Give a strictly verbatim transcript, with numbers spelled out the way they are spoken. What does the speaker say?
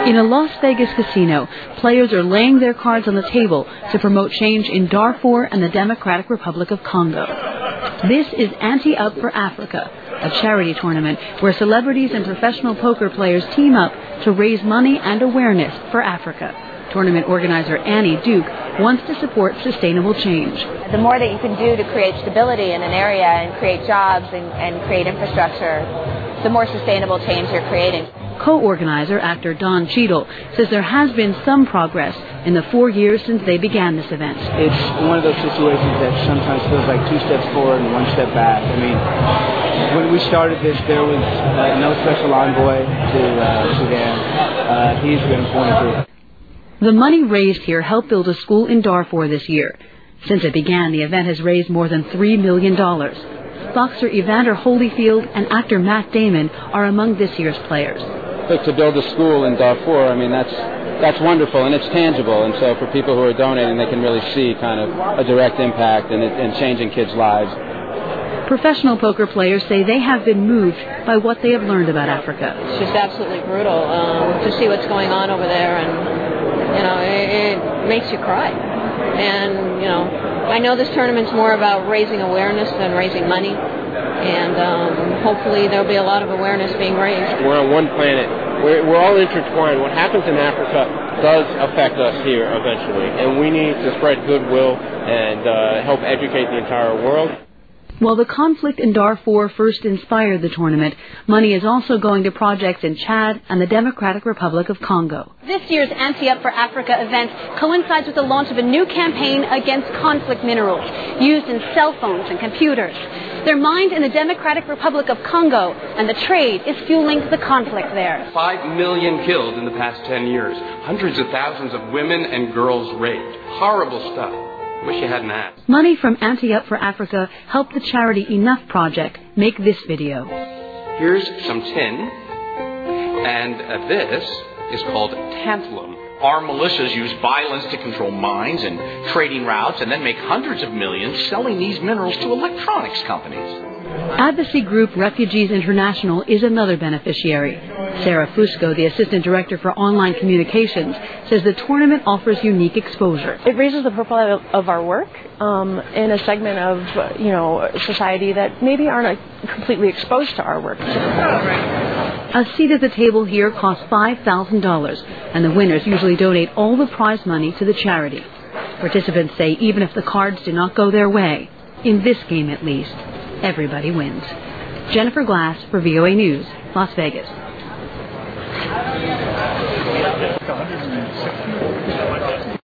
In a Las Vegas casino, players are laying their cards on the table to promote change in Darfur and the Democratic Republic of Congo. This is Ante Up for Africa, a charity tournament where celebrities and professional poker players team up to raise money and awareness for Africa. Tournament organizer Annie Duke wants to support sustainable change. The more that you can do to create stability in an area and create jobs and, and create infrastructure, the more sustainable change you're creating. Co-organizer, actor Don Cheadle, says there has been some progress in the four years since they began this event. It's one of those situations that sometimes feels like two steps forward and one step back. I mean, when we started this, there was uh, no special envoy to uh, Sudan. Uh, he's been appointed. The money raised here helped build a school in Darfur this year. Since it began, the event has raised more than three million dollars. Boxer Evander Holyfield and actor Matt Damon are among this year's players. Look, to build a school in Darfur, I mean, that's that's wonderful, and it's tangible. And so for people who are donating, they can really see kind of a direct impact in, in changing kids' lives. Professional poker players say they have been moved by what they have learned about Africa. It's just absolutely brutal um, to see what's going on over there, and, you know, it, it makes you cry. And, you know, I know this tournament's more about raising awareness than raising money, and um, hopefully there'll be a lot of awareness being raised. We're on one planet. We're, we're all intertwined. What happens in Africa does affect us here eventually, and we need to spread goodwill and uh, help educate the entire world. While the conflict in Darfur first inspired the tournament, money is also going to projects in Chad and the Democratic Republic of Congo. This year's Ante Up for Africa event coincides with the launch of a new campaign against conflict minerals used in cell phones and computers. They're mined in the Democratic Republic of Congo, and the trade is fueling the conflict there. Five million killed in the past ten years. Hundreds of thousands of women and girls raped. Horrible stuff. Wish you hadn't asked. Money from Ante Up for Africa helped the charity Enough Project make this video. Here's some tin, and uh, this is called tantalum. Our militias use violence to control mines and trading routes and then make hundreds of millions selling these minerals to electronics companies. Advocacy group Refugees International is another beneficiary. Sarah Fusco, the assistant director for online communications, says the tournament offers unique exposure. It raises the profile of our work um, in a segment of, you know, society that maybe aren't completely exposed to our work. A seat at the table here costs five thousand dollars, and the winners usually donate all the prize money to the charity. Participants say even if the cards do not go their way, in this game at least, everybody wins. Jennifer Glass for V O A News, Las Vegas.